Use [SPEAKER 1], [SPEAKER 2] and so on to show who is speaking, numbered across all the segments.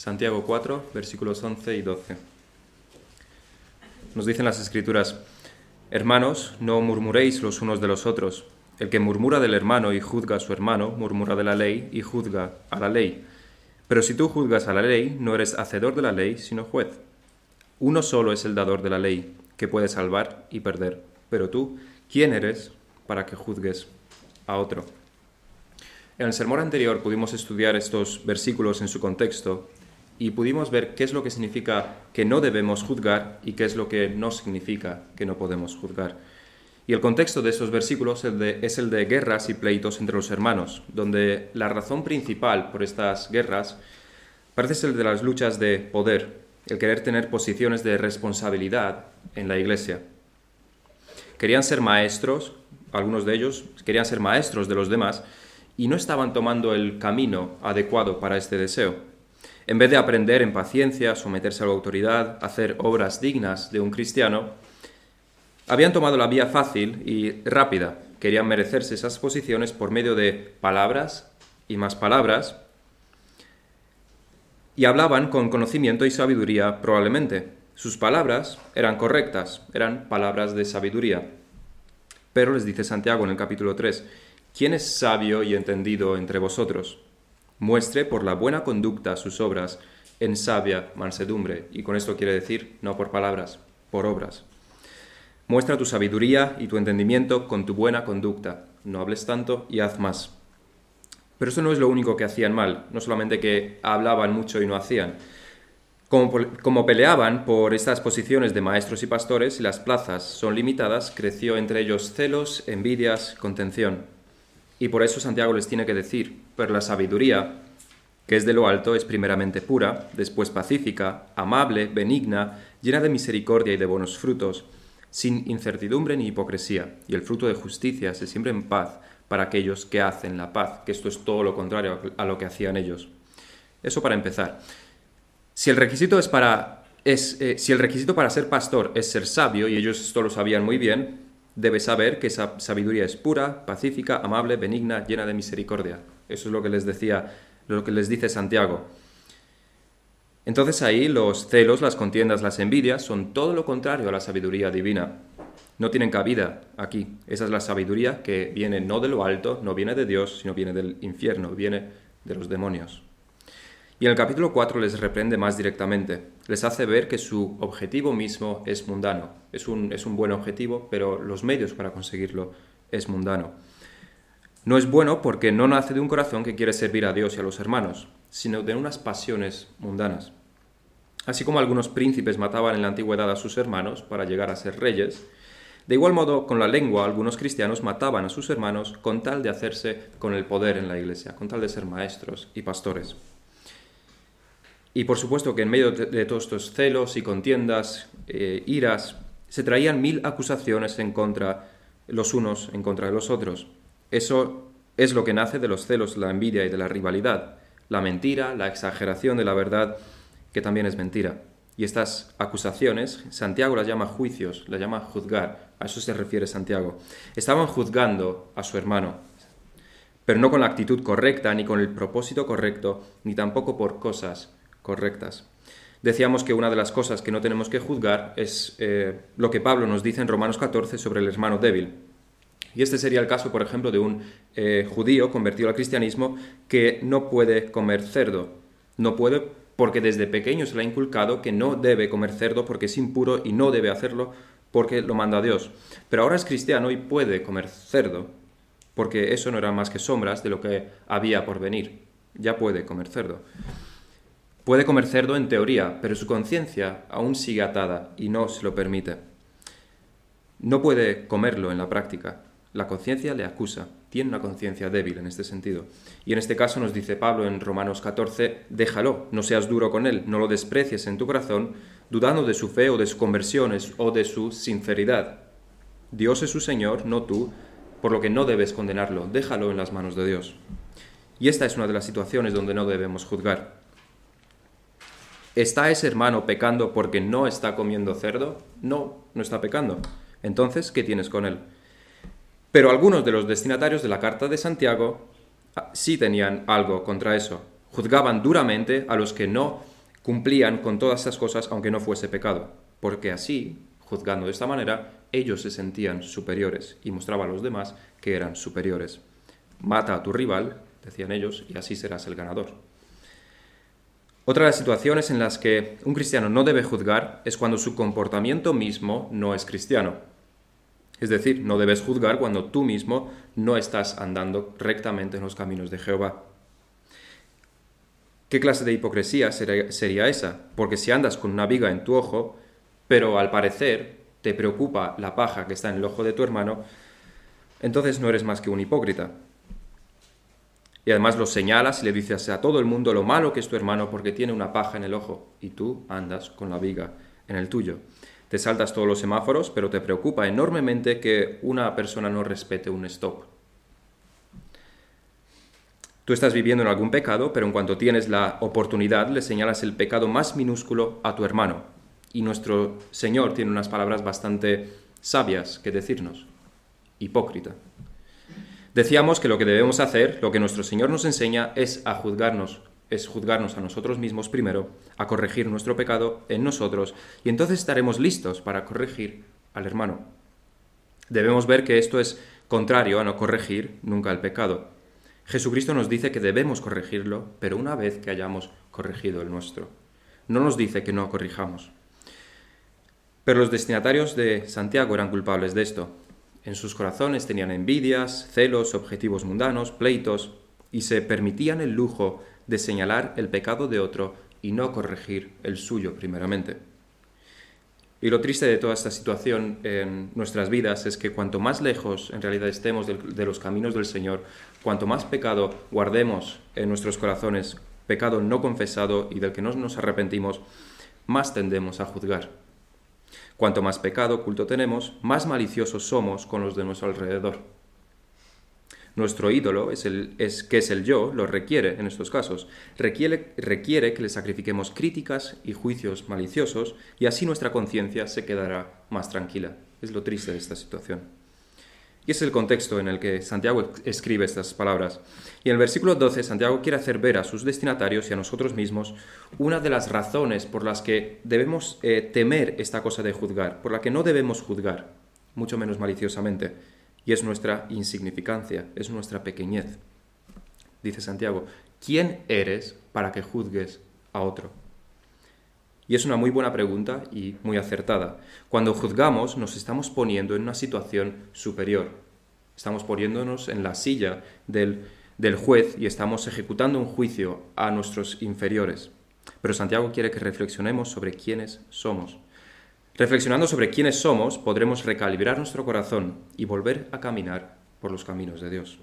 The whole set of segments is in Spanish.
[SPEAKER 1] Santiago 4, versículos 11 y 12. Nos dicen las Escrituras: Hermanos, no murmuréis los unos de los otros. El que murmura del hermano y juzga a su hermano, murmura de la ley y juzga a la ley. Pero si tú juzgas a la ley, no eres hacedor de la ley, sino juez. Uno solo es el dador de la ley, que puede salvar y perder. Pero tú, ¿quién eres para que juzgues a otro? En el sermón anterior pudimos estudiar estos versículos en su contexto y pudimos ver qué es lo que significa que no debemos juzgar y qué es lo que no significa que no podemos juzgar. Y el contexto de estos versículos es el de guerras y pleitos entre los hermanos, donde la razón principal por estas guerras parece ser de las luchas de poder, el querer tener posiciones de responsabilidad en la iglesia. Querían ser maestros, algunos de ellos querían ser maestros de los demás, y no estaban tomando el camino adecuado para este deseo. En vez de aprender en paciencia, someterse a la autoridad, hacer obras dignas de un cristiano, habían tomado la vía fácil y rápida. Querían merecerse esas posiciones por medio de palabras y más palabras, y hablaban con conocimiento y sabiduría probablemente. Sus palabras eran correctas, eran palabras de sabiduría. Pero les dice Santiago en el capítulo 3, ¿quién es sabio y entendido entre vosotros? Muestre por la buena conducta sus obras en sabia mansedumbre. Y con esto quiere decir, no por palabras, por obras. Muestra tu sabiduría y tu entendimiento con tu buena conducta. No hables tanto y haz más. Pero eso no es lo único que hacían mal, no solamente que hablaban mucho y no hacían. Como peleaban por estas posiciones de maestros y pastores y las plazas son limitadas, creció entre ellos celos, envidias, contención. Y por eso Santiago les tiene que decir, pero la sabiduría, que es de lo alto, es primeramente pura, después pacífica, amable, benigna, llena de misericordia y de buenos frutos, sin incertidumbre ni hipocresía, y el fruto de justicia se siembra en paz para aquellos que hacen la paz, que esto es todo lo contrario a lo que hacían ellos. Eso para empezar. Si el requisito para ser pastor es ser sabio, y ellos esto lo sabían muy bien, debes saber que esa sabiduría es pura, pacífica, amable, benigna, llena de misericordia. Eso es lo que les dice Santiago. Entonces ahí los celos, las contiendas, las envidias son todo lo contrario a la sabiduría divina. No tienen cabida aquí. Esa es la sabiduría que viene no de lo alto, no viene de Dios, sino viene del infierno, viene de los demonios. Y en el capítulo 4 les reprende más directamente. Les hace ver que su objetivo mismo es mundano. Es un buen objetivo, pero los medios para conseguirlo es mundano. No es bueno porque no nace de un corazón que quiere servir a Dios y a los hermanos, sino de unas pasiones mundanas. Así como algunos príncipes mataban en la antigüedad a sus hermanos para llegar a ser reyes, de igual modo con la lengua algunos cristianos mataban a sus hermanos con tal de hacerse con el poder en la iglesia, con tal de ser maestros y pastores. Y por supuesto que en medio de todos estos celos y contiendas, iras, se traían 1000 acusaciones en contra los unos en contra de los otros. Eso es lo que nace de los celos, la envidia y de la rivalidad. La mentira, la exageración de la verdad, que también es mentira. Y estas acusaciones, Santiago las llama juicios, las llama juzgar. A eso se refiere Santiago. Estaban juzgando a su hermano, pero no con la actitud correcta, ni con el propósito correcto, ni tampoco por cosas correctas. Decíamos que una de las cosas que no tenemos que juzgar es lo que Pablo nos dice en Romanos 14 sobre el hermano débil. Y este sería el caso, por ejemplo, de un judío convertido al cristianismo que no puede comer cerdo. No puede porque desde pequeño se le ha inculcado que no debe comer cerdo porque es impuro y no debe hacerlo porque lo manda Dios. Pero ahora es cristiano y puede comer cerdo porque eso no era más que sombras de lo que había por venir. Ya puede comer cerdo. Puede comer cerdo en teoría, pero su conciencia aún sigue atada y no se lo permite. No puede comerlo en la práctica. La conciencia le acusa. Tiene una conciencia débil en este sentido. Y en este caso nos dice Pablo en Romanos 14, déjalo, no seas duro con él, no lo desprecies en tu corazón, dudando de su fe o de su conversión o de su sinceridad. Dios es su Señor, no tú, por lo que no debes condenarlo. Déjalo en las manos de Dios. Y esta es una de las situaciones donde no debemos juzgar. ¿Está ese hermano pecando porque no está comiendo cerdo? No, no está pecando. Entonces, ¿qué tienes con él? Pero algunos de los destinatarios de la carta de Santiago sí tenían algo contra eso. Juzgaban duramente a los que no Cumplían con todas esas cosas aunque no fuese pecado, porque así, juzgando de esta manera, ellos se sentían superiores y mostraban a los demás que eran superiores. Mata a tu rival, decían ellos, y así serás el ganador. Otra de las situaciones en las que un cristiano no debe juzgar es cuando su comportamiento mismo no es cristiano. Es decir, no debes juzgar cuando tú mismo no estás andando rectamente en los caminos de Jehová. ¿Qué clase de hipocresía sería esa? Porque si andas con una viga en tu ojo, pero al parecer te preocupa la paja que está en el ojo de tu hermano, entonces no eres más que un hipócrita. Y además lo señalas y le dices a todo el mundo lo malo que es tu hermano porque tiene una paja en el ojo y tú andas con la viga en el tuyo. Te saltas todos los semáforos, pero te preocupa enormemente que una persona no respete un stop. Tú estás viviendo en algún pecado, pero en cuanto tienes la oportunidad, le señalas el pecado más minúsculo a tu hermano. Y nuestro Señor tiene unas palabras bastante sabias que decirnos. Hipócrita. Decíamos que lo que debemos hacer, lo que nuestro Señor nos enseña, es juzgarnos a nosotros mismos primero, a corregir nuestro pecado en nosotros, y entonces estaremos listos para corregir al hermano. Debemos ver que esto es contrario a no corregir nunca el pecado. Jesucristo nos dice que debemos corregirlo, pero una vez que hayamos corregido el nuestro. No nos dice que no corrijamos. Pero los destinatarios de Santiago eran culpables de esto. En sus corazones tenían envidias, celos, objetivos mundanos, pleitos, y se permitían el lujo de señalar el pecado de otro y no corregir el suyo primeramente. Y lo triste de toda esta situación en nuestras vidas es que cuanto más lejos en realidad estemos de los caminos del Señor, cuanto más pecado guardemos en nuestros corazones, pecado no confesado y del que no nos arrepentimos, más tendemos a juzgar. Cuanto más pecado oculto tenemos, más maliciosos somos con los de nuestro alrededor. Nuestro ídolo, que es el yo, lo requiere en estos casos. Requiere que le sacrifiquemos críticas y juicios maliciosos y así nuestra conciencia se quedará más tranquila. Es lo triste de esta situación. Y es el contexto en el que Santiago escribe estas palabras. Y en el versículo 12, Santiago quiere hacer ver a sus destinatarios y a nosotros mismos una de las razones por las que debemos temer esta cosa de juzgar, por la que no debemos juzgar, mucho menos maliciosamente. Y es nuestra insignificancia, es nuestra pequeñez. Dice Santiago, ¿quién eres para que juzgues a otro? Y es una muy buena pregunta y muy acertada. Cuando juzgamos nos estamos poniendo en una situación superior. Estamos poniéndonos en la silla del juez y estamos ejecutando un juicio a nuestros inferiores. Pero Santiago quiere que reflexionemos sobre quiénes somos. Reflexionando sobre quiénes somos, podremos recalibrar nuestro corazón y volver a caminar por los caminos de Dios.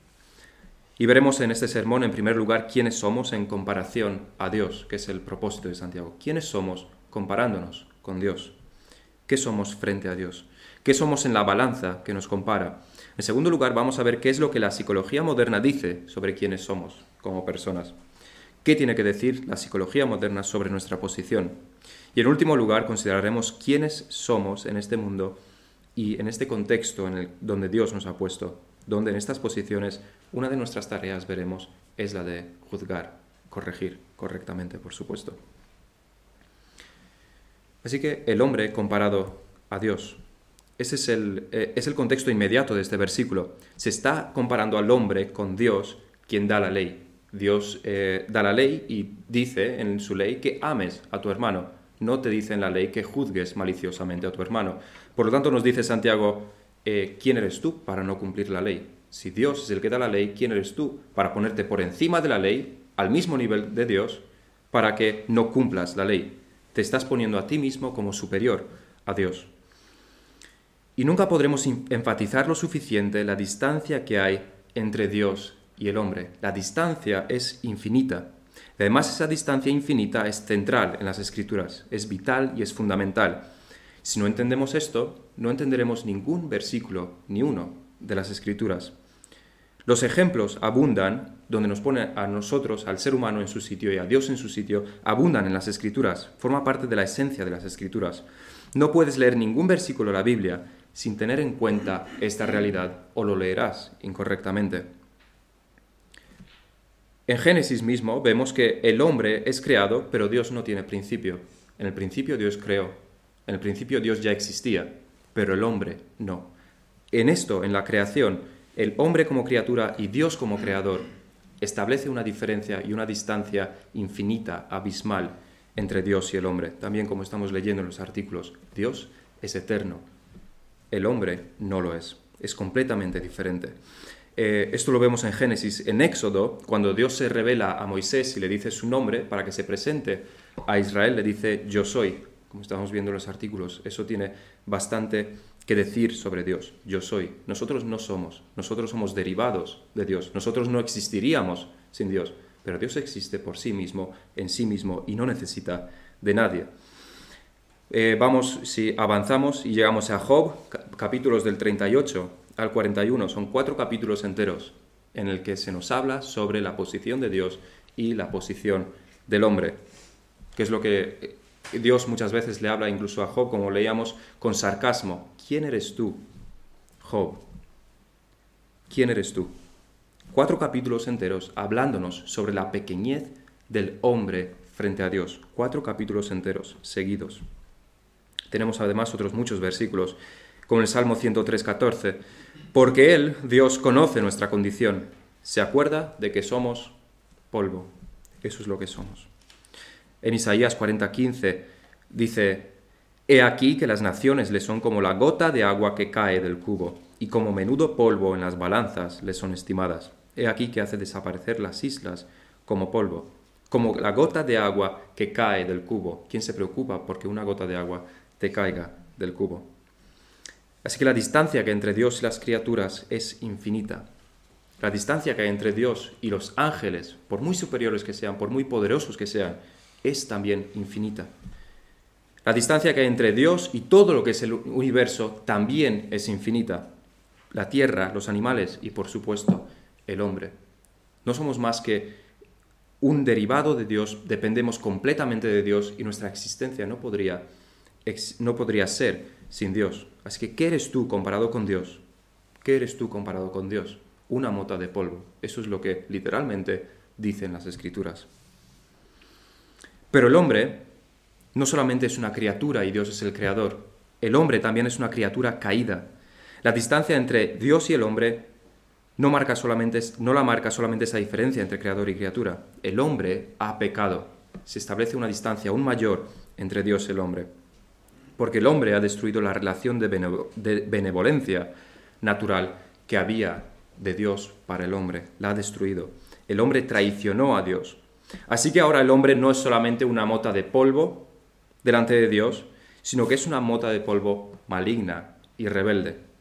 [SPEAKER 1] Y veremos en este sermón, en primer lugar, quiénes somos en comparación a Dios, que es el propósito de Santiago. ¿Quiénes somos comparándonos con Dios? ¿Qué somos frente a Dios? ¿Qué somos en la balanza que nos compara? En segundo lugar, vamos a ver qué es lo que la psicología moderna dice sobre quiénes somos como personas. ¿Qué tiene que decir la psicología moderna sobre nuestra posición? Y en último lugar, consideraremos quiénes somos en este mundo y en este contexto donde Dios nos ha puesto, donde en estas posiciones una de nuestras tareas, veremos, es la de juzgar, corregir correctamente, por supuesto. Así que el hombre comparado a Dios, ese es el contexto inmediato de este versículo. Se está comparando al hombre con Dios, quien da la ley. Dios da la ley y dice en su ley que ames a tu hermano. No te dice en la ley que juzgues maliciosamente a tu hermano. Por lo tanto, nos dice Santiago, ¿quién eres tú para no cumplir la ley? Si Dios es el que da la ley, ¿quién eres tú para ponerte por encima de la ley, al mismo nivel de Dios, para que no cumplas la ley? Te estás poniendo a ti mismo como superior a Dios. Y nunca podremos enfatizar lo suficiente la distancia que hay entre Dios y el hombre. La distancia es infinita. Además, esa distancia infinita es central en las Escrituras, es vital y es fundamental. Si no entendemos esto, no entenderemos ningún versículo, ni uno, de las Escrituras. Los ejemplos abundan, donde nos pone a nosotros, al ser humano en su sitio y a Dios en su sitio, abundan en las Escrituras, forma parte de la esencia de las Escrituras. No puedes leer ningún versículo de la Biblia sin tener en cuenta esta realidad, o lo leerás incorrectamente. En Génesis mismo vemos que el hombre es creado, pero Dios no tiene principio. En el principio Dios creó. En el principio Dios ya existía, pero el hombre no. En esto, en la creación, el hombre como criatura y Dios como creador establece una diferencia y una distancia infinita, abismal, entre Dios y el hombre. También, como estamos leyendo en los artículos, Dios es eterno. El hombre no lo es. Es completamente diferente. Esto lo vemos en Génesis. En Éxodo, cuando Dios se revela a Moisés y le dice su nombre para que se presente a Israel, le dice yo soy. Como estamos viendo en los artículos, eso tiene bastante que decir sobre Dios. Yo soy. Nosotros no somos. Nosotros somos derivados de Dios. Nosotros no existiríamos sin Dios. Pero Dios existe por sí mismo, en sí mismo, y no necesita de nadie. Si avanzamos y llegamos a Job, capítulos del 38 al 41, son 4 capítulos enteros en el que se nos habla sobre la posición de Dios y la posición del hombre, que es lo que Dios muchas veces le habla incluso a Job, como leíamos, con sarcasmo. ¿Quién eres tú, Job? ¿Quién eres tú? 4 capítulos enteros hablándonos sobre la pequeñez del hombre frente a Dios. 4 capítulos enteros, seguidos. Tenemos además otros muchos versículos, como el Salmo 103:14. Porque Él, Dios, conoce nuestra condición. Se acuerda de que somos polvo. Eso es lo que somos. En Isaías 40:15 dice: He aquí que las naciones le son como la gota de agua que cae del cubo, y como menudo polvo en las balanzas le son estimadas. He aquí que hace desaparecer las islas como polvo, como la gota de agua que cae del cubo. ¿Quién se preocupa porque una gota de agua te caiga del cubo? Así que la distancia que hay entre Dios y las criaturas es infinita. La distancia que hay entre Dios y los ángeles, por muy superiores que sean, por muy poderosos que sean, es también infinita. La distancia que hay entre Dios y todo lo que es el universo también es infinita. La tierra, los animales y, por supuesto, el hombre. No somos más que un derivado de Dios, dependemos completamente de Dios y nuestra existencia no podría ser sin Dios. Así que, ¿qué eres tú comparado con Dios? ¿Qué eres tú comparado con Dios? Una mota de polvo. Eso es lo que literalmente dicen las Escrituras. Pero el hombre no solamente es una criatura y Dios es el creador. El hombre también es una criatura caída. La distancia entre Dios y el hombre no la marca solamente esa diferencia entre creador y criatura. El hombre ha pecado. Se establece una distancia aún mayor entre Dios y el hombre. Porque el hombre ha destruido la relación de benevolencia natural que había de Dios para el hombre. La ha destruido. El hombre traicionó a Dios. Así que ahora el hombre no es solamente una mota de polvo delante de Dios, sino que es una mota de polvo maligna y rebelde.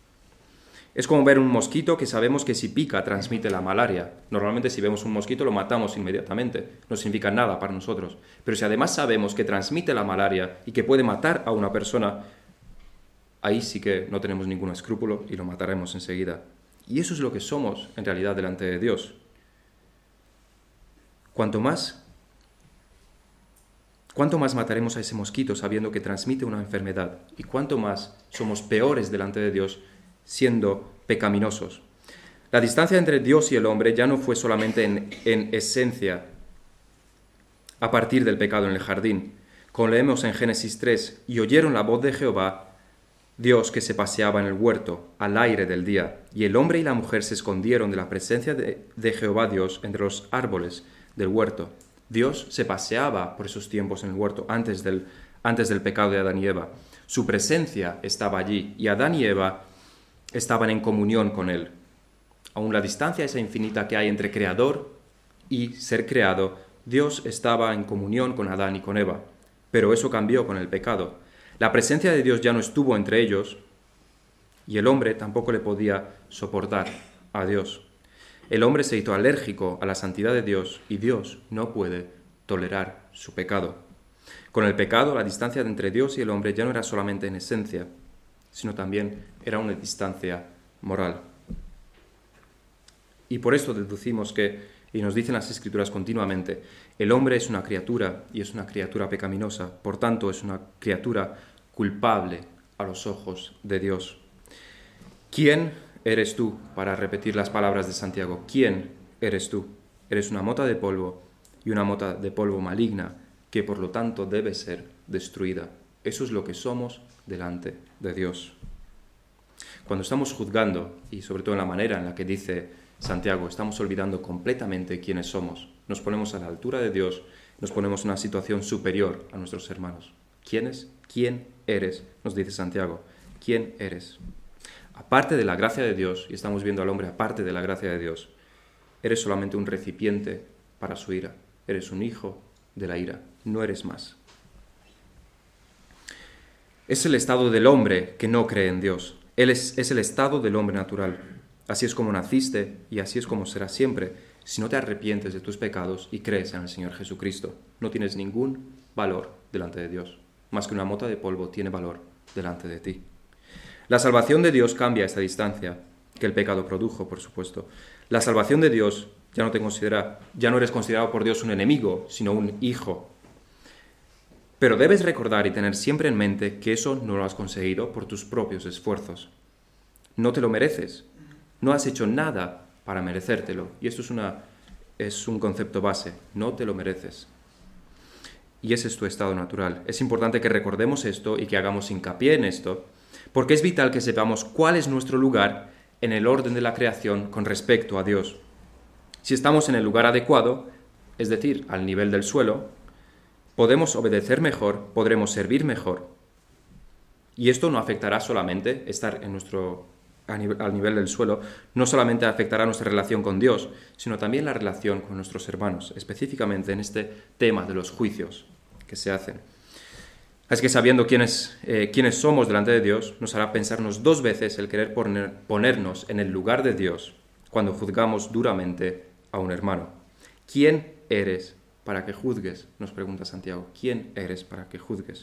[SPEAKER 1] Es como ver un mosquito que sabemos que si pica transmite la malaria. Normalmente si vemos un mosquito lo matamos inmediatamente, no significa nada para nosotros. Pero si además sabemos que transmite la malaria y que puede matar a una persona, ahí sí que no tenemos ningún escrúpulo y lo mataremos enseguida. Y eso es lo que somos en realidad delante de Dios. ¿Cuánto más mataremos a ese mosquito sabiendo que transmite una enfermedad? ¿Y cuánto más somos peores delante de Dios siendo pecaminosos? La distancia entre Dios y el hombre ya no fue solamente en esencia a partir del pecado en el jardín. Como leemos en Génesis 3, y oyeron la voz de Jehová, Dios que se paseaba en el huerto, al aire del día, y el hombre y la mujer se escondieron de la presencia de Jehová Dios entre los árboles del huerto. Dios se paseaba por esos tiempos en el huerto antes del pecado de Adán y Eva. Su presencia estaba allí y Adán y Eva estaban en comunión con Él. Aún la distancia esa infinita que hay entre creador y ser creado, Dios estaba en comunión con Adán y con Eva. Pero eso cambió con el pecado. La presencia de Dios ya no estuvo entre ellos y el hombre tampoco le podía soportar a Dios. El hombre se hizo alérgico a la santidad de Dios y Dios no puede tolerar su pecado. Con el pecado, la distancia entre Dios y el hombre ya no era solamente en esencia, sino también era una distancia moral. Y por esto deducimos que, y nos dicen las Escrituras continuamente, el hombre es una criatura y es una criatura pecaminosa, por tanto es una criatura culpable a los ojos de Dios. ¿Quién eres tú? Para repetir las palabras de Santiago, ¿quién eres tú? Eres una mota de polvo y una mota de polvo maligna que por lo tanto debe ser destruida. Eso es lo que somos delante de Dios. Cuando estamos juzgando, y sobre todo en la manera en la que dice Santiago, estamos olvidando completamente quiénes somos. Nos ponemos a la altura de Dios, nos ponemos en una situación superior a nuestros hermanos. ¿Quién eres? Nos dice Santiago. ¿Quién eres? Aparte de la gracia de Dios, y estamos viendo al hombre aparte de la gracia de Dios, eres solamente un recipiente para su ira. Eres un hijo de la ira, no eres más. Es el estado del hombre que no cree en Dios. Es el estado del hombre natural. Así es como naciste y así es como será siempre si no te arrepientes de tus pecados y crees en el Señor Jesucristo. No tienes ningún valor delante de Dios. Más que una mota de polvo tiene valor delante de ti. La salvación de Dios cambia esta distancia que el pecado produjo, por supuesto. La salvación de Dios ya no eres considerado por Dios un enemigo, sino un hijo. Pero debes recordar y tener siempre en mente que eso no lo has conseguido por tus propios esfuerzos. No te lo mereces. No has hecho nada para merecértelo. Y esto es un concepto base. No te lo mereces. Y ese es tu estado natural. Es importante que recordemos esto y que hagamos hincapié en esto, porque es vital que sepamos cuál es nuestro lugar en el orden de la creación con respecto a Dios. Si estamos en el lugar adecuado, es decir, al nivel del suelo, podemos obedecer mejor, podremos servir mejor. Y esto no afectará solamente estar al nivel del suelo, no solamente afectará nuestra relación con Dios, sino también la relación con nuestros hermanos, específicamente en este tema de los juicios que se hacen. Así que sabiendo quiénes somos delante de Dios, nos hará pensarnos 2 veces el querer ponernos en el lugar de Dios cuando juzgamos duramente a un hermano. ¿Quién eres para que juzgues? Nos pregunta Santiago. ¿Quién eres para que juzgues?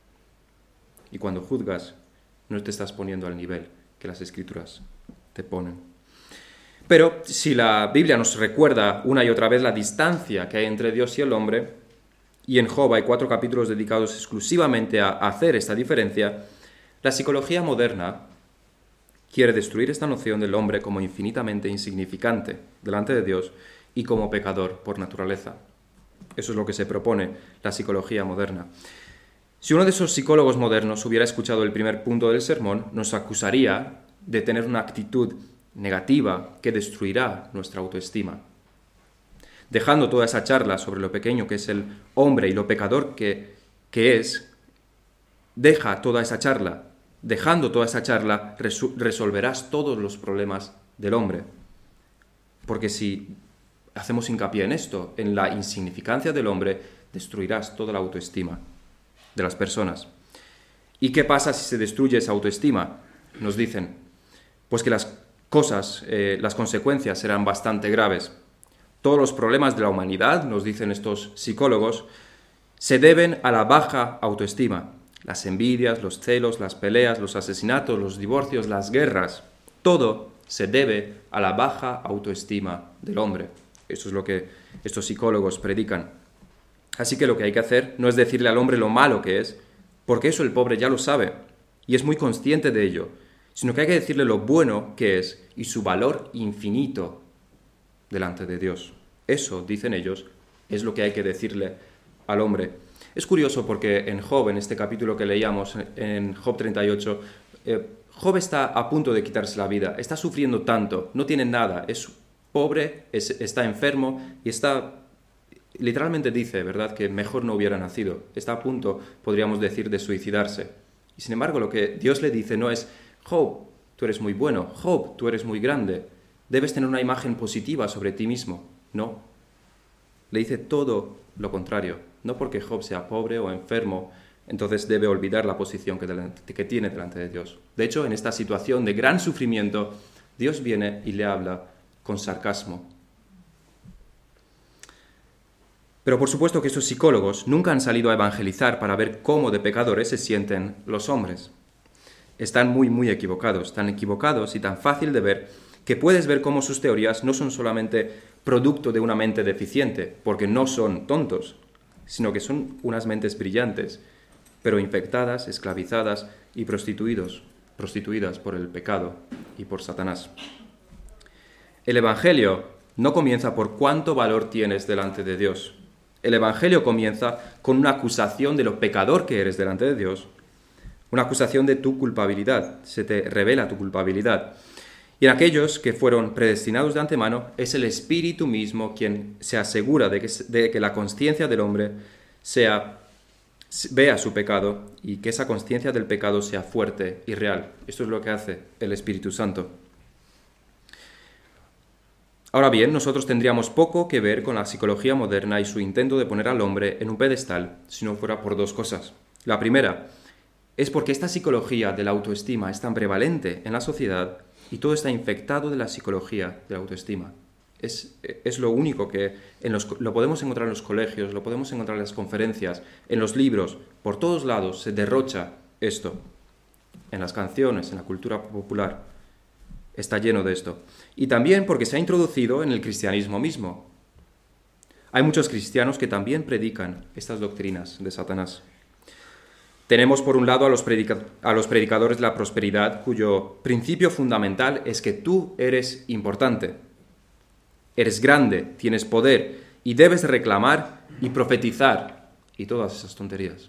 [SPEAKER 1] Y cuando juzgas, no te estás poniendo al nivel que las Escrituras te ponen. Pero si la Biblia nos recuerda una y otra vez la distancia que hay entre Dios y el hombre, y en Job hay 4 capítulos dedicados exclusivamente a hacer esta diferencia, la psicología moderna quiere destruir esta noción del hombre como infinitamente insignificante delante de Dios y como pecador por naturaleza. Eso es lo que se propone la psicología moderna. Si uno de esos psicólogos modernos hubiera escuchado el primer punto del sermón, nos acusaría de tener una actitud negativa que destruirá nuestra autoestima. Dejando toda esa charla sobre lo pequeño que es el hombre y lo pecador que es, dejando toda esa charla, resolverás todos los problemas del hombre. Porque si hacemos hincapié en esto, en la insignificancia del hombre, destruirás toda la autoestima de las personas. ¿Y qué pasa si se destruye esa autoestima? Nos dicen, pues que las consecuencias serán bastante graves. Todos los problemas de la humanidad, nos dicen estos psicólogos, se deben a la baja autoestima. Las envidias, los celos, las peleas, los asesinatos, los divorcios, las guerras, todo se debe a la baja autoestima del hombre. Eso es lo que estos psicólogos predican. Así que lo que hay que hacer no es decirle al hombre lo malo que es, porque eso el pobre ya lo sabe y es muy consciente de ello, sino que hay que decirle lo bueno que es y su valor infinito delante de Dios. Eso, dicen ellos, es lo que hay que decirle al hombre. Es curioso porque en Job, en este capítulo que leíamos, en Job 38, Job está a punto de quitarse la vida, está sufriendo tanto, no tiene nada, es pobre, está enfermo y literalmente dice, ¿verdad?, que mejor no hubiera nacido. Está a punto, podríamos decir, de suicidarse. Y sin embargo, lo que Dios le dice no es, Job, tú eres muy bueno, Job, tú eres muy grande, debes tener una imagen positiva sobre ti mismo. No. Le dice todo lo contrario. No porque Job sea pobre o enfermo, entonces debe olvidar la posición que tiene delante de Dios. De hecho, en esta situación de gran sufrimiento, Dios viene y le habla con sarcasmo. Pero por supuesto que estos psicólogos nunca han salido a evangelizar para ver cómo de pecadores se sienten los hombres. Están muy, muy equivocados, tan equivocados y tan fácil de ver que puedes ver cómo sus teorías no son solamente producto de una mente deficiente, porque no son tontos, sino que son unas mentes brillantes, pero infectadas, esclavizadas y prostituidas por el pecado y por Satanás. El Evangelio no comienza por cuánto valor tienes delante de Dios. El Evangelio comienza con una acusación de lo pecador que eres delante de Dios, una acusación de tu culpabilidad, se te revela tu culpabilidad. Y en aquellos que fueron predestinados de antemano, es el Espíritu mismo quien se asegura de que la consciencia del hombre vea su pecado y que esa consciencia del pecado sea fuerte y real. Esto es lo que hace el Espíritu Santo. Ahora bien, nosotros tendríamos poco que ver con la psicología moderna y su intento de poner al hombre en un pedestal si no fuera por dos cosas. La primera es porque esta psicología de la autoestima es tan prevalente en la sociedad y todo está infectado de la psicología de la autoestima. Es lo único que lo podemos encontrar en los colegios, lo podemos encontrar en las conferencias, en los libros, por todos lados se derrocha esto. En las canciones, en la cultura popular, está lleno de esto. Y también porque se ha introducido en el cristianismo mismo. Hay muchos cristianos que también predican estas doctrinas de Satanás. Tenemos por un lado a los predicadores de la prosperidad, cuyo principio fundamental es que tú eres importante. Eres grande, tienes poder y debes reclamar y profetizar y todas esas tonterías.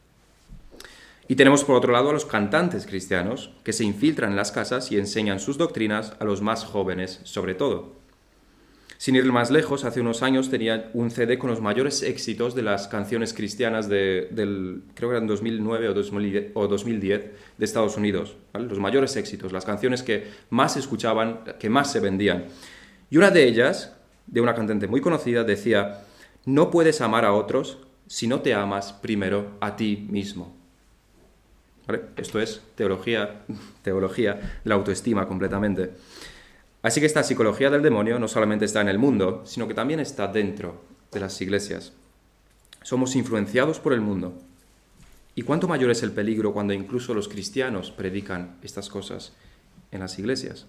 [SPEAKER 1] Y tenemos por otro lado a los cantantes cristianos que se infiltran en las casas y enseñan sus doctrinas a los más jóvenes sobre todo. Sin ir más lejos, hace unos años tenía un CD con los mayores éxitos de las canciones cristianas creo que eran 2009 o 2010 de Estados Unidos, ¿vale? Los mayores éxitos, las canciones que más se escuchaban, que más se vendían. Y una de ellas, de una cantante muy conocida, decía: no puedes amar a otros si no te amas primero a ti mismo. ¿Vale? Esto es teología de la autoestima completamente. Así que esta psicología del demonio no solamente está en el mundo, sino que también está dentro de las iglesias. Somos influenciados por el mundo. ¿Y cuánto mayor es el peligro cuando incluso los cristianos predican estas cosas en las iglesias?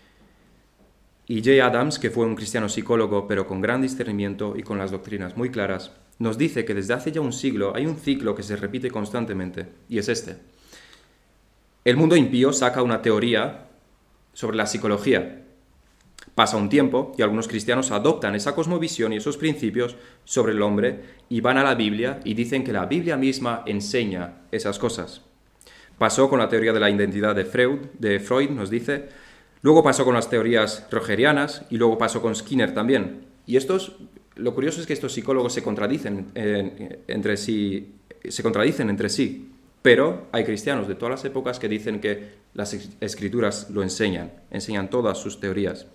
[SPEAKER 1] Y J. Adams, que fue un cristiano psicólogo, pero con gran discernimiento y con las doctrinas muy claras, nos dice que desde hace ya un siglo hay un ciclo que se repite constantemente, y es este. El mundo impío saca una teoría sobre la psicología. Pasa un tiempo y algunos cristianos adoptan esa cosmovisión y esos principios sobre el hombre y van a la Biblia y dicen que la Biblia misma enseña esas cosas. Pasó con la teoría de la identidad de Freud, nos dice. Luego pasó con las teorías rogerianas y luego pasó con Skinner también. Y lo curioso es que estos psicólogos se contradicen entre sí, pero hay cristianos de todas las épocas que dicen que las escrituras lo enseñan todas sus teorías.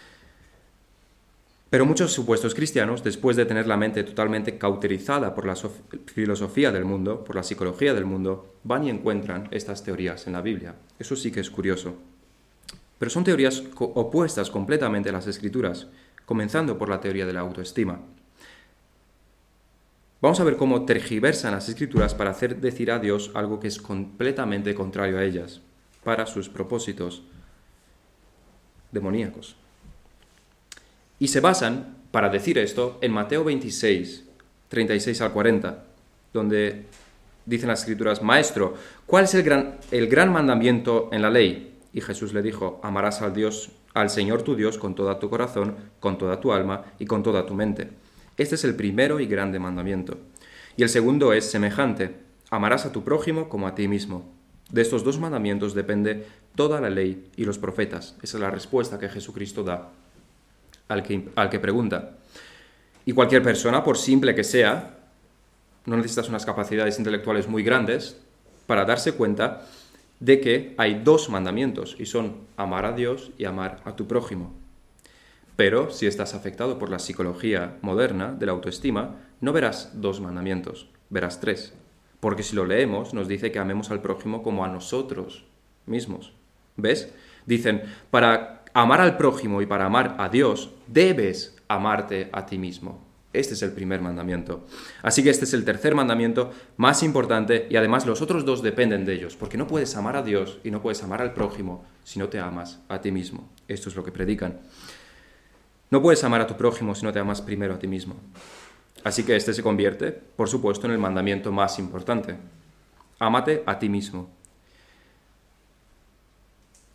[SPEAKER 1] Pero muchos supuestos cristianos, después de tener la mente totalmente cauterizada por la filosofía del mundo, por la psicología del mundo, van y encuentran estas teorías en la Biblia. Eso sí que es curioso. Pero son teorías opuestas completamente a las Escrituras, comenzando por la teoría de la autoestima. Vamos a ver cómo tergiversan las Escrituras para hacer decir a Dios algo que es completamente contrario a ellas, para sus propósitos demoníacos. Y se basan, para decir esto, en Mateo 26, 36 al 40, donde dicen las Escrituras: Maestro, ¿cuál es el gran mandamiento en la ley? Y Jesús le dijo: amarás al Señor tu Dios con todo tu corazón, con toda tu alma y con toda tu mente. Este es el primero y grande mandamiento. Y el segundo es semejante: amarás a tu prójimo como a ti mismo. De estos dos mandamientos depende toda la ley y los profetas. Esa es la respuesta que Jesucristo da al que pregunta. Y cualquier persona, por simple que sea, no necesitas unas capacidades intelectuales muy grandes para darse cuenta de que hay dos mandamientos, y son amar a Dios y amar a tu prójimo. Pero si estás afectado por la psicología moderna de la autoestima, no verás dos mandamientos, verás tres. Porque si lo leemos, nos dice que amemos al prójimo como a nosotros mismos. ¿Ves? Dicen, para amar al prójimo y para amar a Dios, debes amarte a ti mismo. Este es el primer mandamiento. Así que este es el tercer mandamiento más importante, y además los otros dos dependen de ellos, porque no puedes amar a Dios y no puedes amar al prójimo si no te amas a ti mismo. Esto es lo que predican. No puedes amar a tu prójimo si no te amas primero a ti mismo. Así que este se convierte, por supuesto, en el mandamiento más importante. Ámate a ti mismo.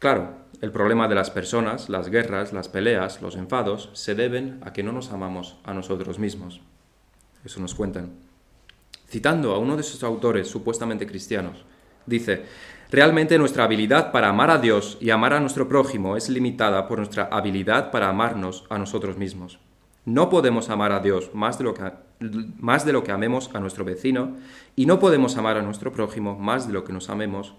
[SPEAKER 1] Claro, el problema de las personas, las guerras, las peleas, los enfados, se deben a que no nos amamos a nosotros mismos. Eso nos cuentan. Citando a uno de sus autores supuestamente cristianos, dice: realmente nuestra habilidad para amar a Dios y amar a nuestro prójimo es limitada por nuestra habilidad para amarnos a nosotros mismos. No podemos amar a Dios más de lo que amemos a nuestro vecino, y no podemos amar a nuestro prójimo más de lo que nos amamos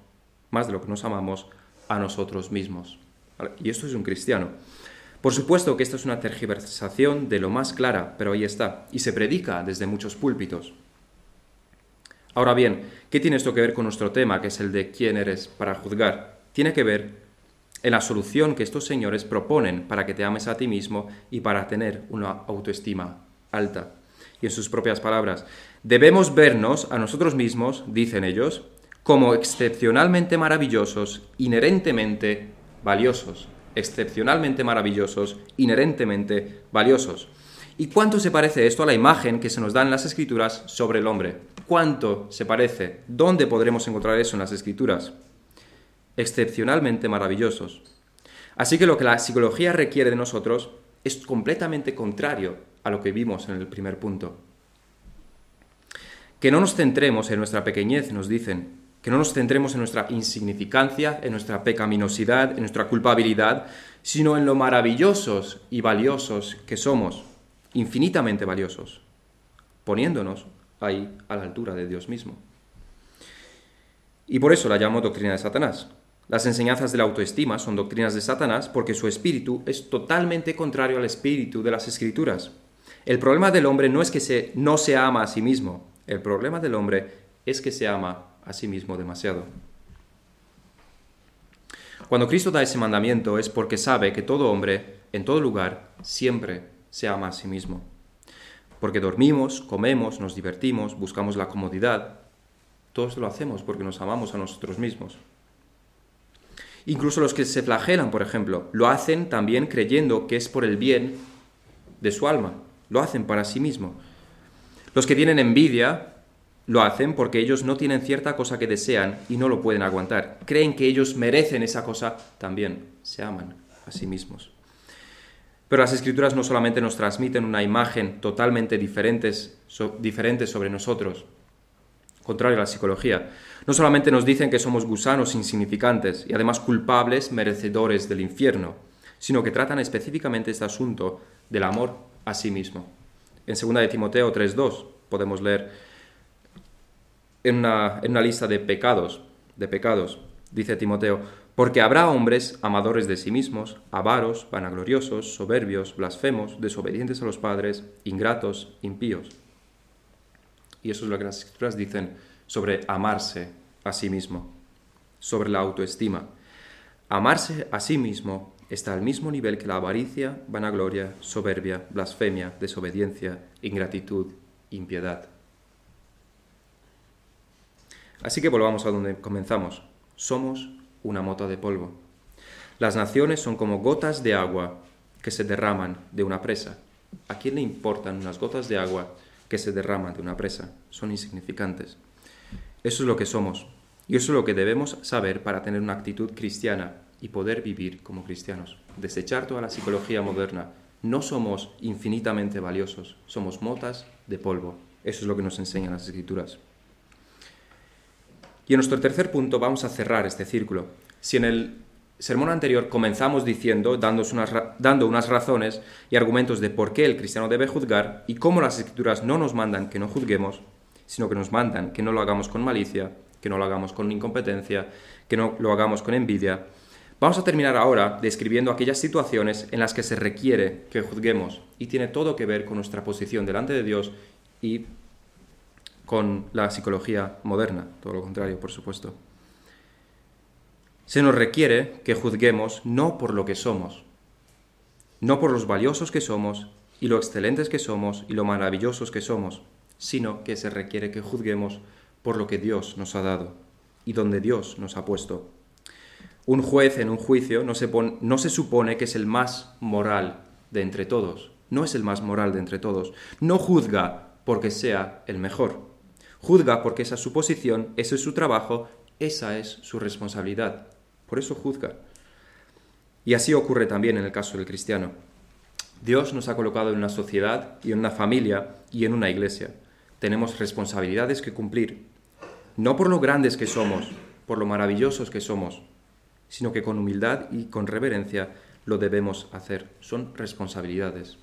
[SPEAKER 1] a nosotros mismos. Y esto es un cristiano. Por supuesto que esto es una tergiversación de lo más clara, pero ahí está, y se predica desde muchos púlpitos. Ahora bien, ¿qué tiene esto que ver con nuestro tema, que es el de quién eres para juzgar? Tiene que ver en la solución que estos señores proponen para que te ames a ti mismo y para tener una autoestima alta. Y en sus propias palabras, debemos vernos a nosotros mismos, dicen ellos, como excepcionalmente maravillosos, inherentemente valiosos. Excepcionalmente maravillosos, inherentemente valiosos. ¿Y cuánto se parece esto a la imagen que se nos da en las Escrituras sobre el hombre? ¿Cuánto se parece? ¿Dónde podremos encontrar eso en las Escrituras? Excepcionalmente maravillosos. Así que lo que la psicología requiere de nosotros es completamente contrario a lo que vimos en el primer punto. Que no nos centremos en nuestra pequeñez, nos dicen, que no nos centremos en nuestra insignificancia, en nuestra pecaminosidad, en nuestra culpabilidad, sino en lo maravillosos y valiosos que somos, infinitamente valiosos, poniéndonos ahí a la altura de Dios mismo. Y por eso la llamo doctrina de Satanás. Las enseñanzas de la autoestima son doctrinas de Satanás porque su espíritu es totalmente contrario al espíritu de las Escrituras. El problema del hombre no es que no se ama a sí mismo. El problema del hombre es que se ama a sí mismo demasiado. Cuando Cristo da ese mandamiento es porque sabe que todo hombre, en todo lugar, siempre se ama a sí mismo. Porque dormimos, comemos, nos divertimos, buscamos la comodidad. Todo esto lo hacemos porque nos amamos a nosotros mismos. Incluso los que se flagelan, por ejemplo, lo hacen también creyendo que es por el bien de su alma. Lo hacen para sí mismo. Los que tienen envidia lo hacen porque ellos no tienen cierta cosa que desean y no lo pueden aguantar. Creen que ellos merecen esa cosa, también se aman a sí mismos. Pero las Escrituras no solamente nos transmiten una imagen totalmente diferente sobre nosotros, contrario a la psicología. No solamente nos dicen que somos gusanos insignificantes y además culpables, merecedores del infierno, sino que tratan específicamente este asunto del amor a sí mismo. En 2 de Timoteo 3:2 podemos leer en una lista de pecados, dice Timoteo: porque habrá hombres amadores de sí mismos, avaros, vanagloriosos, soberbios, blasfemos, desobedientes a los padres, ingratos, impíos. Y eso es lo que las Escrituras dicen sobre amarse a sí mismo, sobre la autoestima. Amarse a sí mismo está al mismo nivel que la avaricia, vanagloria, soberbia, blasfemia, desobediencia, ingratitud, impiedad. Así que volvamos a donde comenzamos. Somos una mota de polvo. Las naciones son como gotas de agua que se derraman de una presa. ¿A quién le importan unas gotas de agua que se derraman de una presa? Son insignificantes. Eso es lo que somos. Y eso es lo que debemos saber para tener una actitud cristiana y poder vivir como cristianos. Desechar toda la psicología moderna. No somos infinitamente valiosos. Somos motas de polvo. Eso es lo que nos enseñan las Escrituras. Y en nuestro tercer punto vamos a cerrar este círculo. Si en el sermón anterior comenzamos dando unas razones y argumentos de por qué el cristiano debe juzgar y cómo las Escrituras no nos mandan que no juzguemos, sino que nos mandan que no lo hagamos con malicia, que no lo hagamos con incompetencia, que no lo hagamos con envidia, vamos a terminar ahora describiendo aquellas situaciones en las que se requiere que juzguemos y tiene todo que ver con nuestra posición delante de Dios y con la psicología moderna, todo lo contrario, por supuesto. Se nos requiere que juzguemos no por lo que somos, no por los valiosos que somos y lo excelentes que somos y lo maravillosos que somos, sino que se requiere que juzguemos por lo que Dios nos ha dado y donde Dios nos ha puesto. Un juez en un juicio no se supone que es el más moral de entre todos, no es el más moral de entre todos, no juzga porque sea el mejor. Juzga porque esa es su posición, ese es su trabajo, esa es su responsabilidad. Por eso juzga. Y así ocurre también en el caso del cristiano. Dios nos ha colocado en una sociedad y en una familia y en una iglesia. Tenemos responsabilidades que cumplir, no por lo grandes que somos, por lo maravillosos que somos, sino que con humildad y con reverencia lo debemos hacer. Son responsabilidades.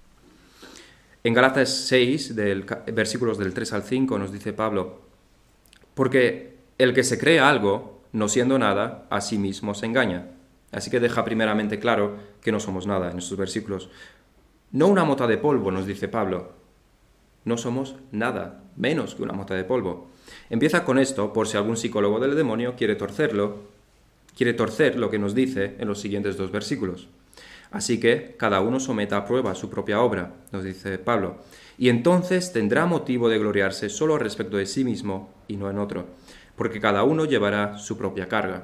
[SPEAKER 1] En Gálatas 6, versículos del 3 al 5, nos dice Pablo: porque el que se cree algo, no siendo nada, a sí mismo se engaña. Así que deja primeramente claro que no somos nada en estos versículos. No una mota de polvo, nos dice Pablo. No somos nada, menos que una mota de polvo. Empieza con esto por si algún psicólogo del demonio quiere torcer lo que nos dice en los siguientes 2 versículos. Así que cada uno someta a prueba su propia obra, nos dice Pablo, y entonces tendrá motivo de gloriarse solo respecto de sí mismo y no en otro, porque cada uno llevará su propia carga.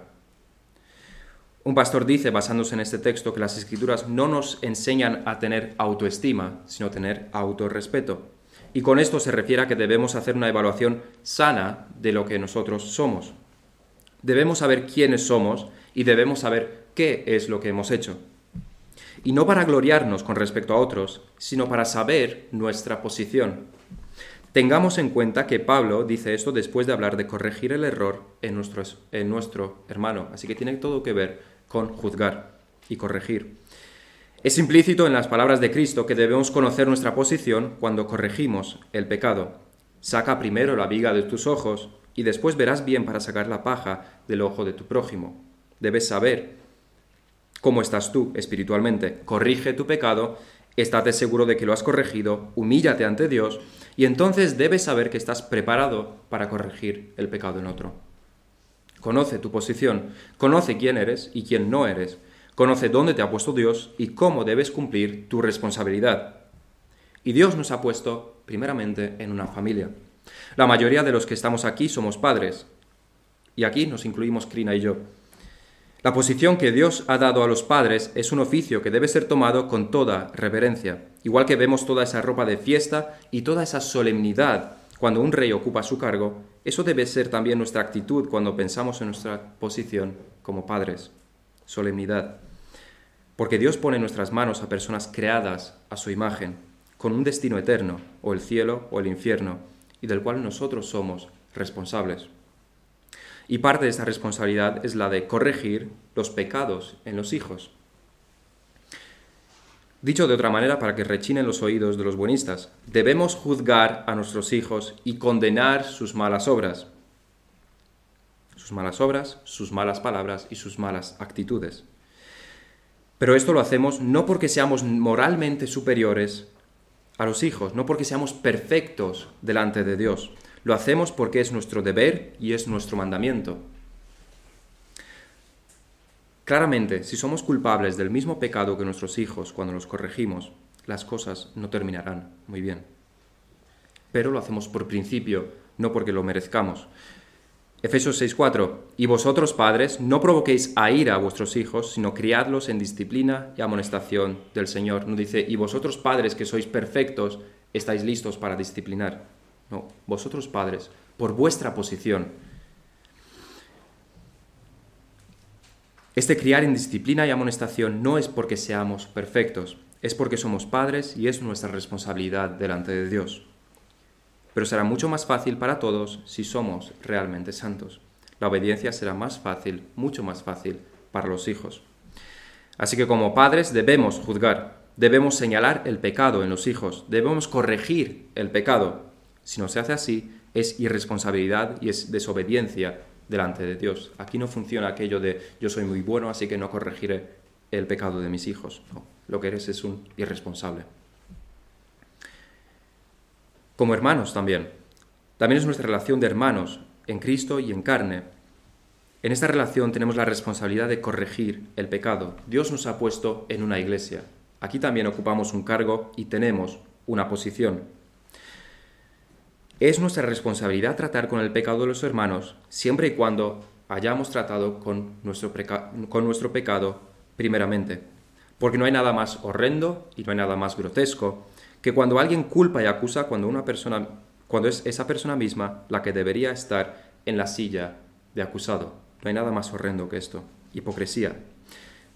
[SPEAKER 1] Un pastor dice, basándose en este texto, que las Escrituras no nos enseñan a tener autoestima, sino a tener autorrespeto. Y con esto se refiere a que debemos hacer una evaluación sana de lo que nosotros somos. Debemos saber quiénes somos y debemos saber qué es lo que hemos hecho. Y no para gloriarnos con respecto a otros, sino para saber nuestra posición. Tengamos en cuenta que Pablo dice esto después de hablar de corregir el error en nuestro hermano. Así que tiene todo que ver con juzgar y corregir. Es implícito en las palabras de Cristo que debemos conocer nuestra posición cuando corregimos el pecado. Saca primero la viga de tus ojos y después verás bien para sacar la paja del ojo de tu prójimo. Debes saber cómo estás tú espiritualmente. Corrige tu pecado, estate seguro de que lo has corregido, humíllate ante Dios y entonces debes saber que estás preparado para corregir el pecado en otro. Conoce tu posición, conoce quién eres y quién no eres. Conoce dónde te ha puesto Dios y cómo debes cumplir tu responsabilidad. Y Dios nos ha puesto primeramente en una familia. La mayoría de los que estamos aquí somos padres. Y aquí nos incluimos Krina y yo. La posición que Dios ha dado a los padres es un oficio que debe ser tomado con toda reverencia. Igual que vemos toda esa ropa de fiesta y toda esa solemnidad cuando un rey ocupa su cargo, eso debe ser también nuestra actitud cuando pensamos en nuestra posición como padres. Solemnidad. Porque Dios pone en nuestras manos a personas creadas a su imagen, con un destino eterno, o el cielo o el infierno, y del cual nosotros somos responsables. Y parte de esta responsabilidad es la de corregir los pecados en los hijos. Dicho de otra manera, para que rechinen los oídos de los buenistas, debemos juzgar a nuestros hijos y condenar sus malas obras. Sus malas obras, sus malas palabras y sus malas actitudes. Pero esto lo hacemos no porque seamos moralmente superiores a los hijos, no porque seamos perfectos delante de Dios. Lo hacemos porque es nuestro deber y es nuestro mandamiento. Claramente, si somos culpables del mismo pecado que nuestros hijos cuando los corregimos, las cosas no terminarán muy bien. Pero lo hacemos por principio, no porque lo merezcamos. Efesios 6:4, y vosotros padres no provoquéis a ira a vuestros hijos, sino criadlos en disciplina y amonestación del Señor. No dice, y vosotros padres que sois perfectos, estáis listos para disciplinar. No, vosotros padres, por vuestra posición. Este criar en disciplina y amonestación no es porque seamos perfectos, es porque somos padres y es nuestra responsabilidad delante de Dios. Pero será mucho más fácil para todos si somos realmente santos. La obediencia será más fácil, mucho más fácil para los hijos. Así que como padres debemos juzgar, debemos señalar el pecado en los hijos, debemos corregir el pecado. Si no se hace así, es irresponsabilidad y es desobediencia delante de Dios. Aquí no funciona aquello de yo soy muy bueno, así que no corregiré el pecado de mis hijos. No, lo que eres es un irresponsable. Como hermanos también. También es nuestra relación de hermanos, en Cristo y en carne. En esta relación tenemos la responsabilidad de corregir el pecado. Dios nos ha puesto en una iglesia. Aquí también ocupamos un cargo y tenemos una posición. Es nuestra responsabilidad tratar con el pecado de los hermanos siempre y cuando hayamos tratado con nuestro pecado primeramente. Porque no hay nada más horrendo y no hay nada más grotesco que cuando alguien culpa y acusa cuando es esa persona misma la que debería estar en la silla de acusado. No hay nada más horrendo que esto. Hipocresía.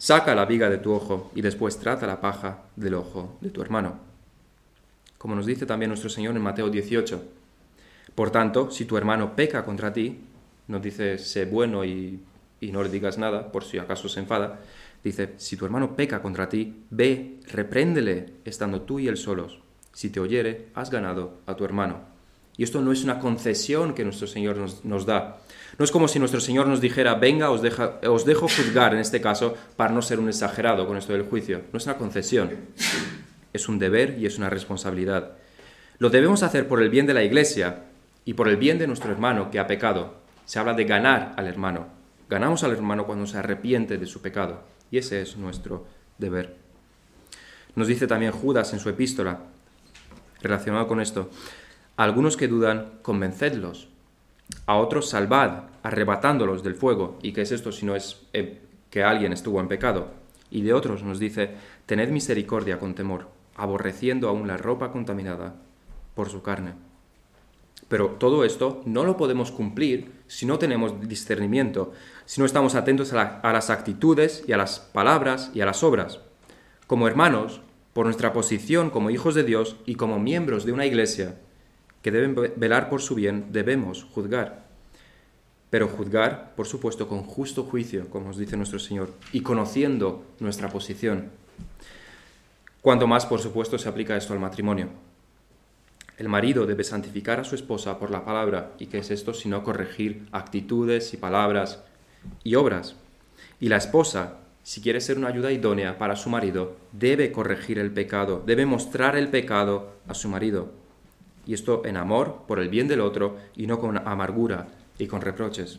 [SPEAKER 1] Saca la viga de tu ojo y después trata la paja del ojo de tu hermano. Como nos dice también nuestro Señor en Mateo 18. Por tanto, si tu hermano peca contra ti, nos dice, sé bueno y no le digas nada, por si acaso se enfada. Dice, si tu hermano peca contra ti, ve, repréndele, estando tú y él solos. Si te oyere, has ganado a tu hermano. Y esto no es una concesión que nuestro Señor nos da. No es como si nuestro Señor nos dijera, venga, os dejo juzgar en este caso, para no ser un exagerado con esto del juicio. No es una concesión. Es un deber y es una responsabilidad. Lo debemos hacer por el bien de la Iglesia y por el bien de nuestro hermano que ha pecado. Se habla de ganar al hermano. Ganamos al hermano cuando se arrepiente de su pecado. Y ese es nuestro deber. Nos dice también Judas en su epístola, relacionado con esto, a algunos que dudan, convencedlos. A otros salvad, arrebatándolos del fuego. ¿Y qué es esto si no es que alguien estuvo en pecado? Y de otros nos dice, tened misericordia con temor, aborreciendo aún la ropa contaminada por su carne. Pero todo esto no lo podemos cumplir si no tenemos discernimiento, si no estamos atentos a las actitudes y a las palabras y a las obras. Como hermanos, por nuestra posición como hijos de Dios y como miembros de una iglesia que deben velar por su bien, debemos juzgar. Pero juzgar, por supuesto, con justo juicio, como nos dice nuestro Señor, y conociendo nuestra posición. Cuanto más, por supuesto, se aplica esto al matrimonio. El marido debe santificar a su esposa por la palabra. ¿Y qué es esto? Sino corregir actitudes y palabras y obras. Y la esposa, si quiere ser una ayuda idónea para su marido, debe corregir el pecado, debe mostrar el pecado a su marido. Y esto en amor, por el bien del otro, y no con amargura y con reproches.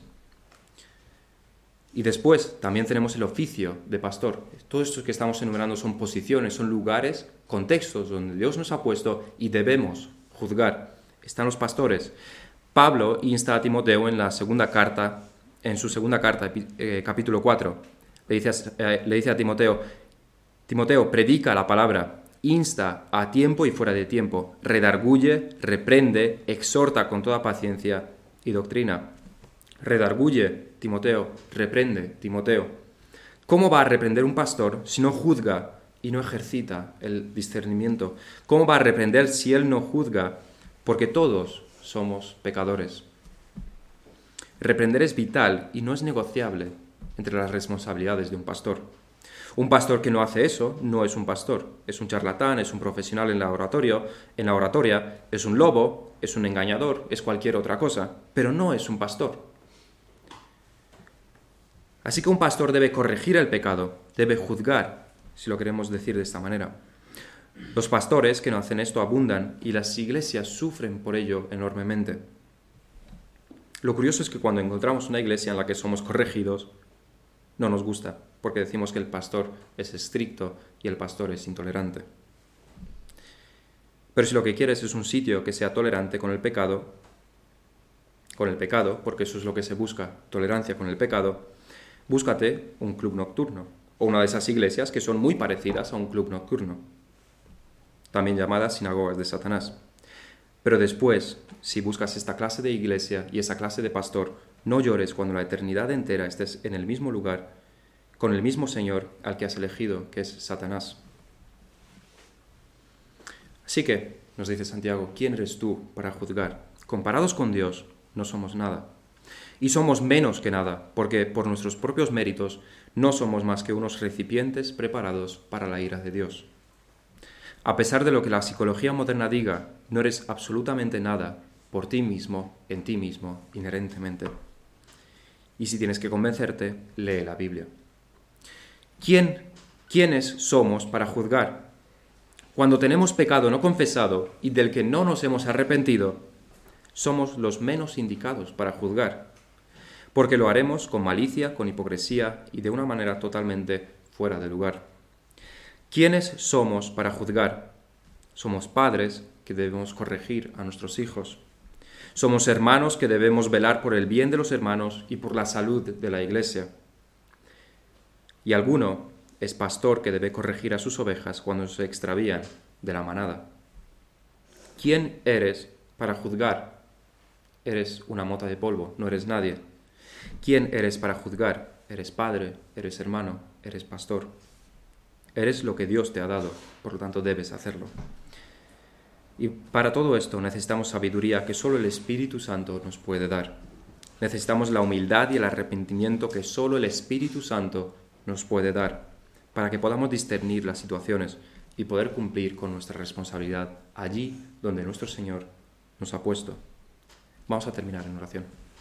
[SPEAKER 1] Y después también tenemos el oficio de pastor. Todo esto que estamos enumerando son posiciones, son lugares, contextos donde Dios nos ha puesto y debemos juzgar. Están los pastores. Pablo insta a Timoteo en su segunda carta, capítulo 4. Le dice a Timoteo, Timoteo, predica la palabra, insta a tiempo y fuera de tiempo, redarguye, reprende, exhorta con toda paciencia y doctrina. Redarguye, Timoteo, reprende, Timoteo. ¿Cómo va a reprender un pastor si no juzga y no ejercita el discernimiento? ¿Cómo va a reprender si él no juzga? Porque todos somos pecadores. Reprender es vital y no es negociable entre las responsabilidades de un pastor. Un pastor que no hace eso no es un pastor. Es un charlatán, es un profesional en la oratoria, es un lobo, es un engañador, es cualquier otra cosa, pero no es un pastor. Así que un pastor debe corregir el pecado, debe juzgar, si lo queremos decir de esta manera. Los pastores que no hacen esto abundan y las iglesias sufren por ello enormemente. Lo curioso es que cuando encontramos una iglesia en la que somos corregidos, no nos gusta, porque decimos que el pastor es estricto y el pastor es intolerante. Pero si lo que quieres es un sitio que sea tolerante con el pecado, porque eso es lo que se busca, tolerancia con el pecado, búscate un club nocturno, o una de esas iglesias que son muy parecidas a un club nocturno, también llamadas sinagogas de Satanás. Pero después, si buscas esta clase de iglesia y esa clase de pastor, no llores cuando la eternidad entera estés en el mismo lugar, con el mismo Señor al que has elegido, que es Satanás. Así que, nos dice Santiago, ¿quién eres tú para juzgar? Comparados con Dios, no somos nada. Y somos menos que nada, porque por nuestros propios méritos no somos más que unos recipientes preparados para la ira de Dios. A pesar de lo que la psicología moderna diga, no eres absolutamente nada por ti mismo, en ti mismo, inherentemente. Y si tienes que convencerte, lee la Biblia. ¿Quiénes somos para juzgar? Cuando tenemos pecado no confesado y del que no nos hemos arrepentido, somos los menos indicados para juzgar, porque lo haremos con malicia, con hipocresía y de una manera totalmente fuera de lugar. ¿Quiénes somos para juzgar? Somos padres que debemos corregir a nuestros hijos. Somos hermanos que debemos velar por el bien de los hermanos y por la salud de la iglesia. Y alguno es pastor que debe corregir a sus ovejas cuando se extravían de la manada. ¿Quién eres para juzgar? Eres una mota de polvo, no eres nadie. ¿Quién eres para juzgar? Eres padre, eres hermano, eres pastor. Eres lo que Dios te ha dado, por lo tanto debes hacerlo. Y para todo esto necesitamos sabiduría que solo el Espíritu Santo nos puede dar. Necesitamos la humildad y el arrepentimiento que solo el Espíritu Santo nos puede dar, para que podamos discernir las situaciones y poder cumplir con nuestra responsabilidad allí donde nuestro Señor nos ha puesto. Vamos a terminar en oración.